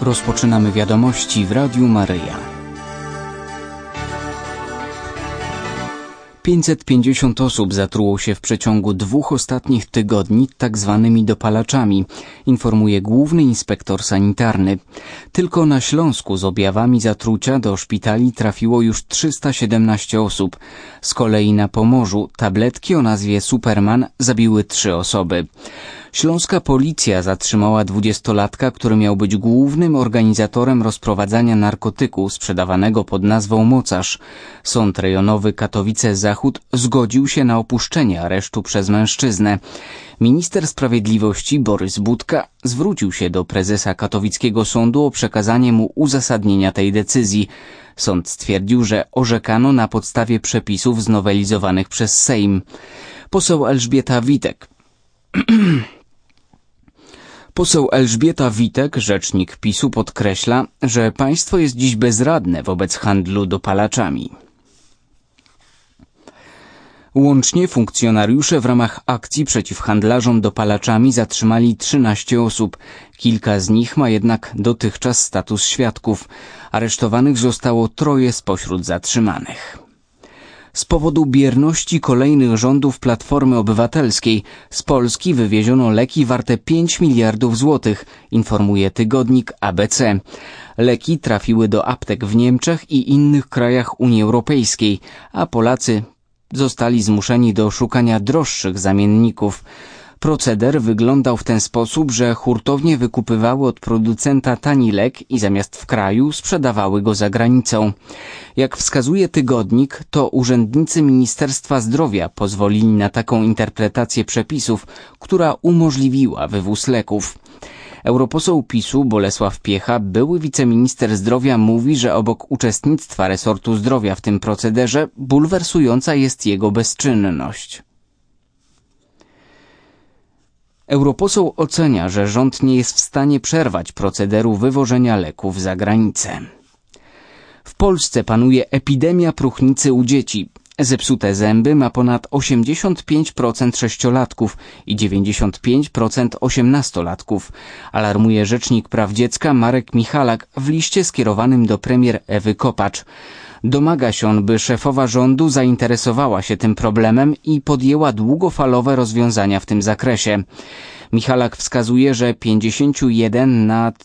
Rozpoczynamy wiadomości w Radiu Maryja. 550 osób zatruło się w przeciągu 2 ostatnich tygodni tak zwanymi dopalaczami, informuje główny inspektor sanitarny. Tylko na Śląsku z objawami zatrucia do szpitali trafiło już 317 osób. Z kolei na Pomorzu tabletki o nazwie Superman zabiły 3 osoby. Śląska policja zatrzymała 20-latka, który miał być głównym organizatorem rozprowadzania narkotyku sprzedawanego pod nazwą mocarz. Sąd rejonowy Katowice-Zachód zgodził się na opuszczenie aresztu przez mężczyznę. Minister Sprawiedliwości Borys Budka zwrócił się do prezesa katowickiego sądu o przekazanie mu uzasadnienia tej decyzji. Sąd stwierdził, że orzekano na podstawie przepisów znowelizowanych przez Sejm. Poseł Elżbieta Witek, rzecznik PiS-u, podkreśla, że państwo jest dziś bezradne wobec handlu dopalaczami. Łącznie funkcjonariusze w ramach akcji przeciw handlarzom dopalaczami zatrzymali 13 osób. Kilka z nich ma jednak dotychczas status świadków. Aresztowanych zostało 3 spośród zatrzymanych. Z powodu bierności kolejnych rządów Platformy Obywatelskiej z Polski wywieziono leki warte 5 miliardów złotych, informuje tygodnik ABC. Leki trafiły do aptek w Niemczech i innych krajach Unii Europejskiej, a Polacy zostali zmuszeni do szukania droższych zamienników. Proceder wyglądał w ten sposób, że hurtownie wykupywały od producenta tani lek i zamiast w kraju sprzedawały go za granicą. Jak wskazuje tygodnik, to urzędnicy Ministerstwa Zdrowia pozwolili na taką interpretację przepisów, która umożliwiła wywóz leków. Europoseł PiS-u Bolesław Piecha, były wiceminister zdrowia, mówi, że obok uczestnictwa resortu zdrowia w tym procederze bulwersująca jest jego bezczynność. Europoseł ocenia, że rząd nie jest w stanie przerwać procederu wywożenia leków za granicę. W Polsce panuje epidemia próchnicy u dzieci. Zepsute zęby ma ponad 85% sześciolatków i 95% 18-latków, alarmuje rzecznik praw dziecka Marek Michalak w liście skierowanym do premier Ewy Kopacz. Domaga się on, by szefowa rządu zainteresowała się tym problemem i podjęła długofalowe rozwiązania w tym zakresie. Michalak wskazuje, że 51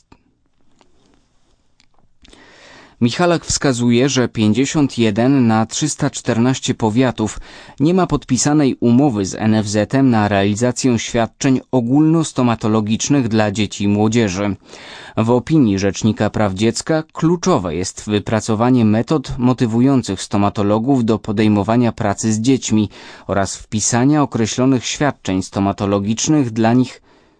na 314 powiatów nie ma podpisanej umowy z NFZ-em na realizację świadczeń ogólnostomatologicznych dla dzieci i młodzieży. W opinii Rzecznika Praw Dziecka kluczowe jest wypracowanie metod motywujących stomatologów do podejmowania pracy z dziećmi oraz wpisania określonych świadczeń stomatologicznych dla nich.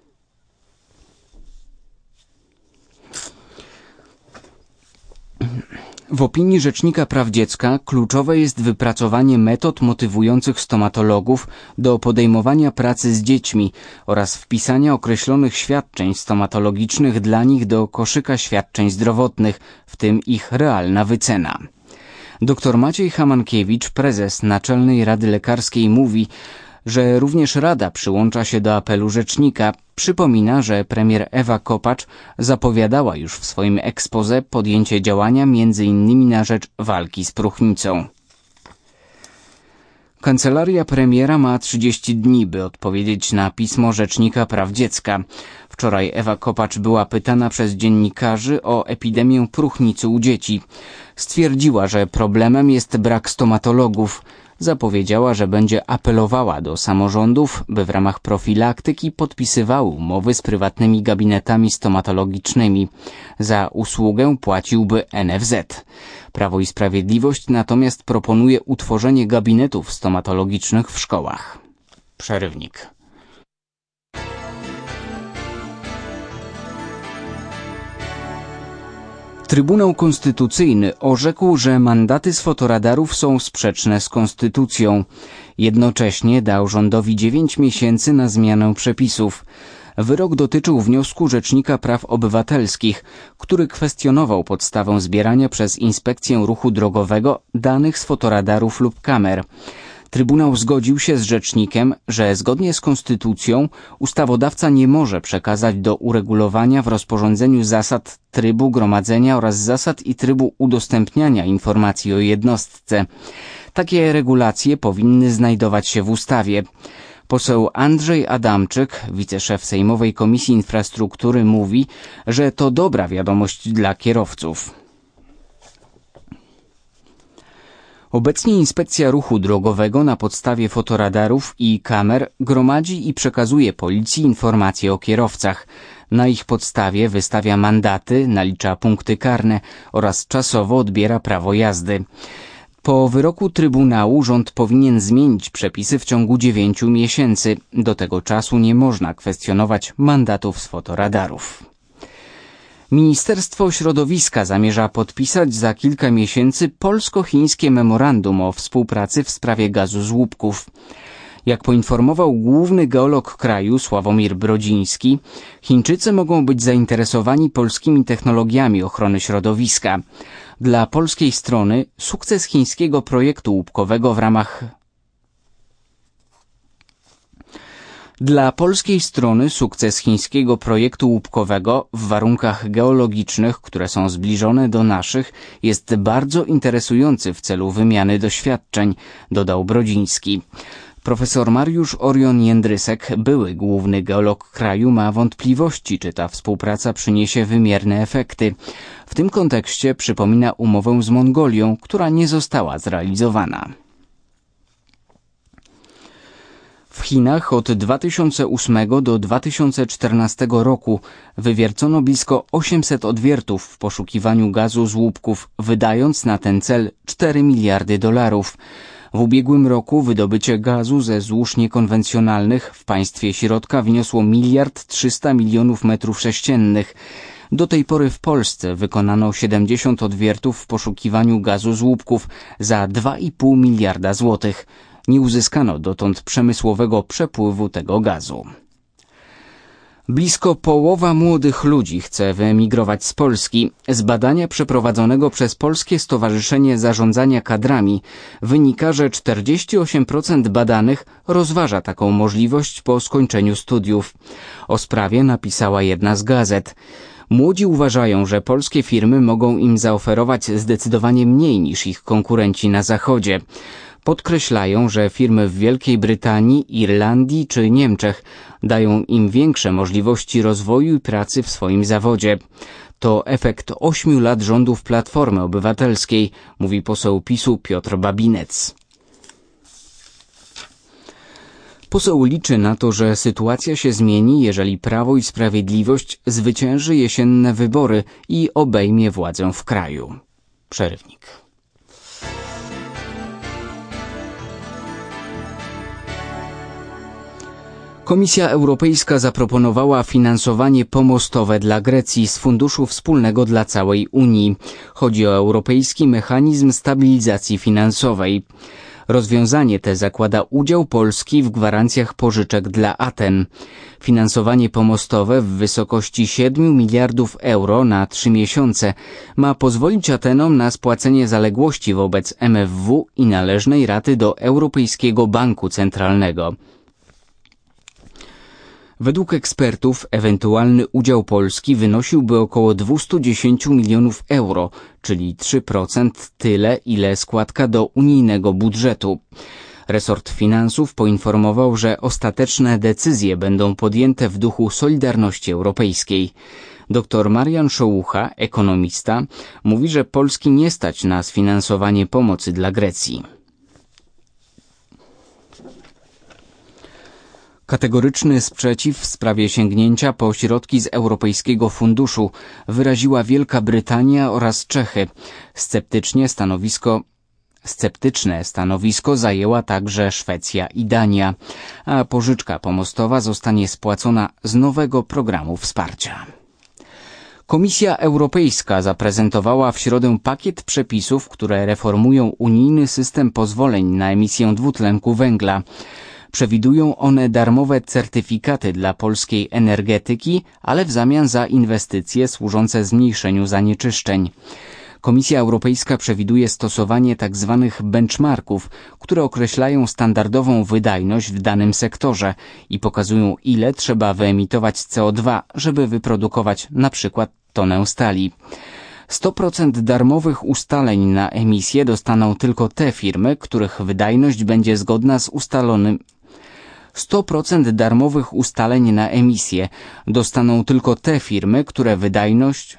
W opinii Rzecznika Praw Dziecka kluczowe jest wypracowanie metod motywujących stomatologów do podejmowania pracy z dziećmi oraz wpisania określonych świadczeń stomatologicznych dla nich do koszyka świadczeń zdrowotnych, w tym ich realna wycena. Dr Maciej Hamankiewicz, prezes Naczelnej Rady Lekarskiej, mówi, że również Rada przyłącza się do apelu rzecznika. Przypomina, że premier Ewa Kopacz zapowiadała już w swoim exposé podjęcie działania m.in. na rzecz walki z próchnicą. Kancelaria premiera ma 30 dni, by odpowiedzieć na pismo Rzecznika Praw Dziecka. Wczoraj Ewa Kopacz była pytana przez dziennikarzy o epidemię próchnicy u dzieci. Stwierdziła, że problemem jest brak stomatologów. Zapowiedziała, że będzie apelowała do samorządów, by w ramach profilaktyki podpisywały umowy z prywatnymi gabinetami stomatologicznymi. Za usługę płaciłby NFZ. Prawo i Sprawiedliwość natomiast proponuje utworzenie gabinetów stomatologicznych w szkołach. Przerywnik. Trybunał Konstytucyjny orzekł, że mandaty z fotoradarów są sprzeczne z konstytucją. Jednocześnie dał rządowi 9 miesięcy na zmianę przepisów. Wyrok dotyczył wniosku Rzecznika Praw Obywatelskich, który kwestionował podstawę zbierania przez Inspekcję Ruchu Drogowego danych z fotoradarów lub kamer. Trybunał zgodził się z rzecznikiem, że zgodnie z konstytucją ustawodawca nie może przekazać do uregulowania w rozporządzeniu zasad trybu gromadzenia oraz zasad i trybu udostępniania informacji o jednostce. Takie regulacje powinny znajdować się w ustawie. Poseł Andrzej Adamczyk, wiceszef Sejmowej Komisji Infrastruktury, mówi, że to dobra wiadomość dla kierowców. Obecnie Inspekcja Ruchu Drogowego na podstawie fotoradarów i kamer gromadzi i przekazuje policji informacje o kierowcach. Na ich podstawie wystawia mandaty, nalicza punkty karne oraz czasowo odbiera prawo jazdy. Po wyroku Trybunału rząd powinien zmienić przepisy w ciągu 9 miesięcy. Do tego czasu nie można kwestionować mandatów z fotoradarów. Ministerstwo Środowiska zamierza podpisać za kilka miesięcy polsko-chińskie memorandum o współpracy w sprawie gazu z łupków. Jak poinformował główny geolog kraju Sławomir Brodziński, Chińczycy mogą być zainteresowani polskimi technologiami ochrony środowiska. Dla polskiej strony sukces chińskiego projektu łupkowego w warunkach geologicznych, które są zbliżone do naszych, jest bardzo interesujący w celu wymiany doświadczeń, dodał Brodziński. Profesor Mariusz Orion-Jędrysek, były główny geolog kraju, ma wątpliwości, czy ta współpraca przyniesie wymierne efekty. W tym kontekście przypomina umowę z Mongolią, która nie została zrealizowana. W Chinach od 2008 do 2014 roku wywiercono blisko 800 odwiertów w poszukiwaniu gazu z łupków, wydając na ten cel $4 miliardy. W ubiegłym roku wydobycie gazu ze złóż niekonwencjonalnych w państwie środka wyniosło 1,3 miliarda metrów sześciennych. Do tej pory w Polsce wykonano 70 odwiertów w poszukiwaniu gazu z łupków za 2,5 miliarda złotych. Nie uzyskano dotąd przemysłowego przepływu tego gazu. Blisko połowa młodych ludzi chce wyemigrować z Polski. Z badania przeprowadzonego przez Polskie Stowarzyszenie Zarządzania Kadrami wynika, że 48% badanych rozważa taką możliwość po skończeniu studiów. O sprawie napisała jedna z gazet. Młodzi uważają, że polskie firmy mogą im zaoferować zdecydowanie mniej niż ich konkurenci na Zachodzie. Podkreślają, że firmy w Wielkiej Brytanii, Irlandii czy Niemczech dają im większe możliwości rozwoju i pracy w swoim zawodzie. To efekt 8 lat rządów Platformy Obywatelskiej, mówi poseł PiS-u Piotr Babinec. Poseł liczy na to, że sytuacja się zmieni, jeżeli Prawo i Sprawiedliwość zwycięży jesienne wybory i obejmie władzę w kraju. Przerywnik. Komisja Europejska zaproponowała finansowanie pomostowe dla Grecji z Funduszu Wspólnego dla całej Unii. Chodzi o Europejski Mechanizm Stabilizacji Finansowej. Rozwiązanie te zakłada udział Polski w gwarancjach pożyczek dla Aten. Finansowanie pomostowe w wysokości 7 miliardów euro na 3 miesiące ma pozwolić Atenom na spłacenie zaległości wobec MFW i należnej raty do Europejskiego Banku Centralnego. Według ekspertów ewentualny udział Polski wynosiłby około 210 milionów euro, czyli 3% tyle, ile składka do unijnego budżetu. Resort Finansów poinformował, że ostateczne decyzje będą podjęte w duchu Solidarności Europejskiej. Dr Marian Szołucha, ekonomista, mówi, że Polski nie stać na sfinansowanie pomocy dla Grecji. Kategoryczny sprzeciw w sprawie sięgnięcia po środki z Europejskiego Funduszu wyraziła Wielka Brytania oraz Czechy. Sceptyczne stanowisko zajęła także Szwecja i Dania, a pożyczka pomostowa zostanie spłacona z nowego programu wsparcia. Komisja Europejska zaprezentowała w środę pakiet przepisów, które reformują unijny system pozwoleń na emisję dwutlenku węgla. Przewidują one darmowe certyfikaty dla polskiej energetyki, ale w zamian za inwestycje służące zmniejszeniu zanieczyszczeń. Komisja Europejska przewiduje stosowanie tzw. benchmarków, które określają standardową wydajność w danym sektorze i pokazują, ile trzeba wyemitować CO2, żeby wyprodukować na przykład tonę stali. 100% darmowych ustaleń na emisję dostaną tylko te firmy, których wydajność będzie zgodna z ustalonym 100% darmowych ustaleń na emisję dostaną tylko te firmy, których wydajność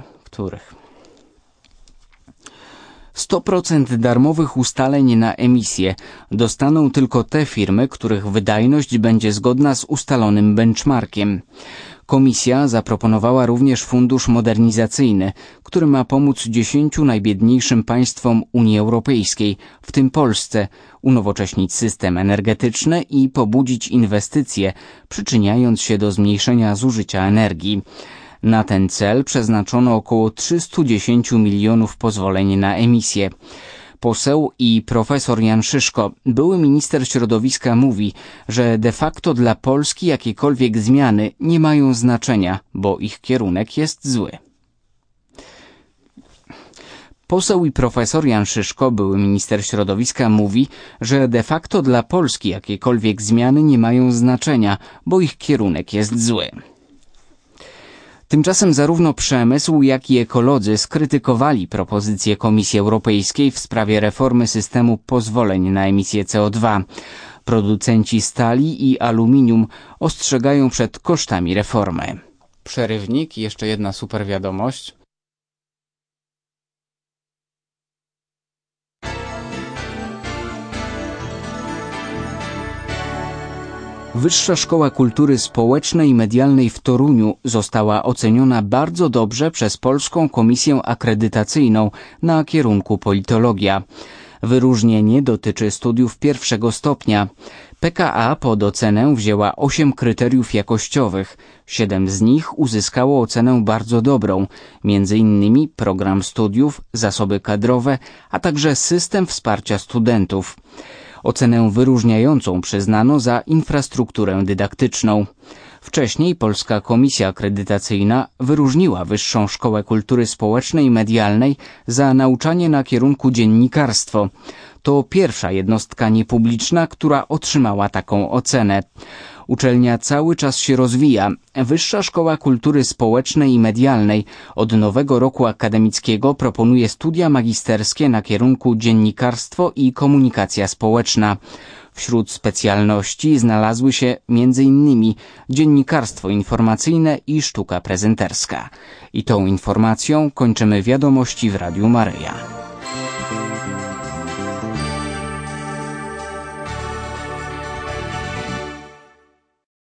będzie zgodna z ustalonym benchmarkiem. Komisja zaproponowała również fundusz modernizacyjny, który ma pomóc 10 najbiedniejszym państwom Unii Europejskiej, w tym Polsce, unowocześnić system energetyczny i pobudzić inwestycje, przyczyniając się do zmniejszenia zużycia energii. Na ten cel przeznaczono około 310 milionów pozwoleń na emisję. Poseł i profesor Jan Szyszko, były minister środowiska, mówi, że de facto dla Polski jakiekolwiek zmiany nie mają znaczenia, bo ich kierunek jest zły. Poseł i profesor Jan Szyszko, były minister środowiska, mówi, że de facto dla Polski jakiekolwiek zmiany nie mają znaczenia, bo ich kierunek jest zły. Tymczasem zarówno przemysł, jak i ekolodzy skrytykowali propozycję Komisji Europejskiej w sprawie reformy systemu pozwoleń na emisję CO2. Producenci stali i aluminium ostrzegają przed kosztami reformy. Przerywnik, jeszcze jedna super wiadomość. Wyższa Szkoła Kultury Społecznej i Medialnej w Toruniu została oceniona bardzo dobrze przez Polską Komisję Akredytacyjną na kierunku politologia. Wyróżnienie dotyczy studiów pierwszego stopnia. PKA pod ocenę wzięła 8 kryteriów jakościowych. 7 z nich uzyskało ocenę bardzo dobrą, m.in. program studiów, zasoby kadrowe, a także system wsparcia studentów. Ocenę wyróżniającą przyznano za infrastrukturę dydaktyczną. Wcześniej Polska Komisja Akredytacyjna wyróżniła Wyższą Szkołę Kultury Społecznej i Medialnej za nauczanie na kierunku dziennikarstwo. To pierwsza jednostka niepubliczna, która otrzymała taką ocenę. Uczelnia cały czas się rozwija. Wyższa Szkoła Kultury Społecznej i Medialnej od nowego roku akademickiego proponuje studia magisterskie na kierunku dziennikarstwo i komunikacja społeczna. Wśród specjalności znalazły się m.in. dziennikarstwo informacyjne i sztuka prezenterska. I tą informacją kończymy wiadomości w Radiu Maryja.